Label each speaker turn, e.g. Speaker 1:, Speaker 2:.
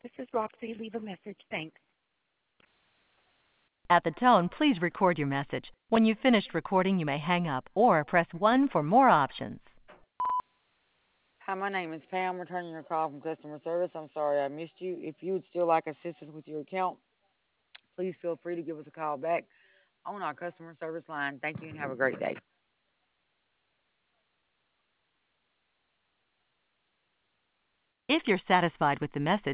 Speaker 1: This is Roxy. Leave a message. Thanks.
Speaker 2: At the tone, please record your message. When you've finished recording, you may hang up or press 1 for more options.
Speaker 3: Hi, my name is Pam, returning your call from customer service. I'm sorry I missed you. If you would still like assistance with your account, please feel free to give us a call back on our customer service line. Thank you and have a great day.
Speaker 2: If you're satisfied with the message,